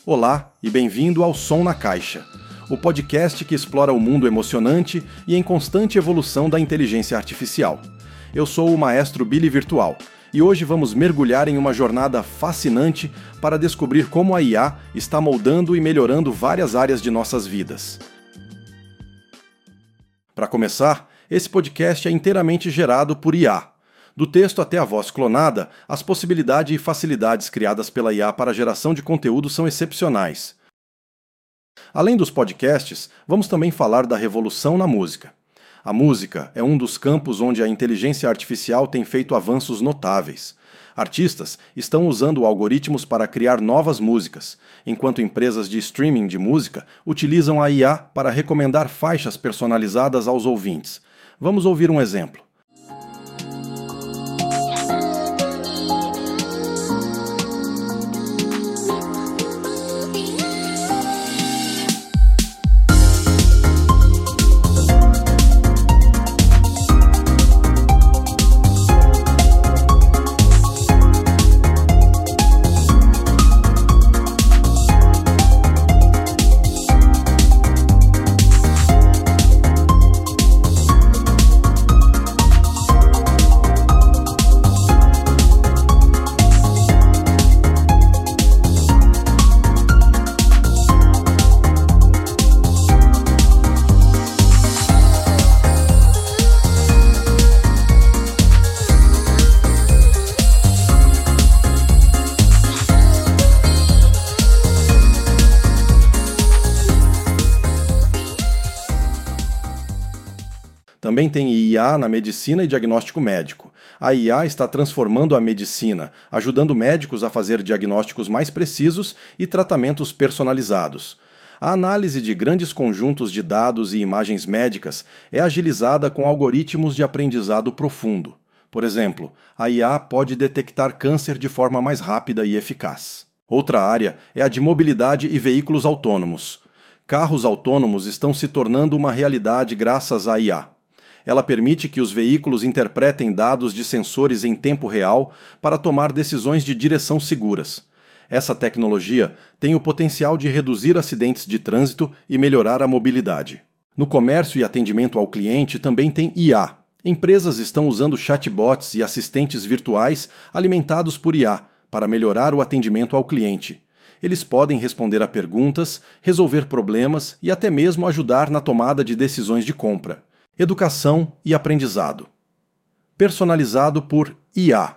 Olá e bem-vindo ao Som na Caixa, o podcast que explora o mundo emocionante e em constante evolução da inteligência artificial. Eu sou o maestro Billy Virtual e hoje vamos mergulhar em uma jornada fascinante para descobrir como a IA está moldando e melhorando várias áreas de nossas vidas. Para começar, esse podcast é inteiramente gerado por IA. Do texto até a voz clonada, as possibilidades e facilidades criadas pela IA para a geração de conteúdo são excepcionais. Além dos podcasts, vamos também falar da revolução na música. A música é um dos campos onde a inteligência artificial tem feito avanços notáveis. Artistas estão usando algoritmos para criar novas músicas, enquanto empresas de streaming de música utilizam a IA para recomendar faixas personalizadas aos ouvintes. Vamos ouvir um exemplo. Também tem IA na medicina e diagnóstico médico. A IA está transformando a medicina, ajudando médicos a fazer diagnósticos mais precisos e tratamentos personalizados. A análise de grandes conjuntos de dados e imagens médicas é agilizada com algoritmos de aprendizado profundo. Por exemplo, a IA pode detectar câncer de forma mais rápida e eficaz. Outra área é a de mobilidade e veículos autônomos. Carros autônomos estão se tornando uma realidade graças à IA. Ela permite que os veículos interpretem dados de sensores em tempo real para tomar decisões de direção seguras. Essa tecnologia tem o potencial de reduzir acidentes de trânsito e melhorar a mobilidade. No comércio e atendimento ao cliente também tem IA. Empresas estão usando chatbots e assistentes virtuais alimentados por IA para melhorar o atendimento ao cliente. Eles podem responder a perguntas, resolver problemas e até mesmo ajudar na tomada de decisões de compra. Educação e aprendizado. Personalizado por IA.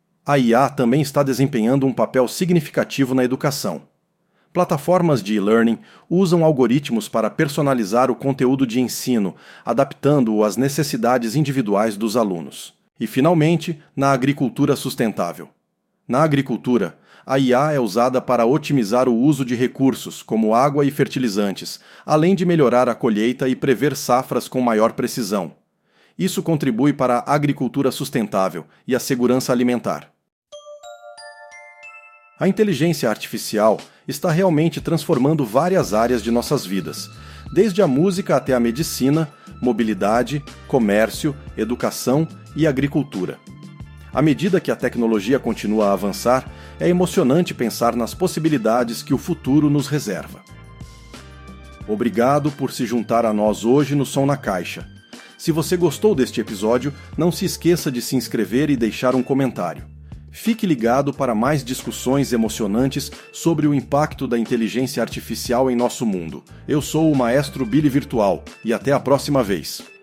A IA também está desempenhando um papel significativo na educação. Plataformas de e-learning usam algoritmos para personalizar o conteúdo de ensino, adaptando-o às necessidades individuais dos alunos. E, finalmente, na agricultura sustentável. Na agricultura, a IA é usada para otimizar o uso de recursos, como água e fertilizantes, além de melhorar a colheita e prever safras com maior precisão. Isso contribui para a agricultura sustentável e a segurança alimentar. A inteligência artificial está realmente transformando várias áreas de nossas vidas, desde a música até a medicina, mobilidade, comércio, educação e agricultura. À medida que a tecnologia continua a avançar, é emocionante pensar nas possibilidades que o futuro nos reserva. Obrigado por se juntar a nós hoje no Som na Caixa. Se você gostou deste episódio, não se esqueça de se inscrever e deixar um comentário. Fique ligado para mais discussões emocionantes sobre o impacto da inteligência artificial em nosso mundo. Eu sou o maestro Billy Virtual e até a próxima vez.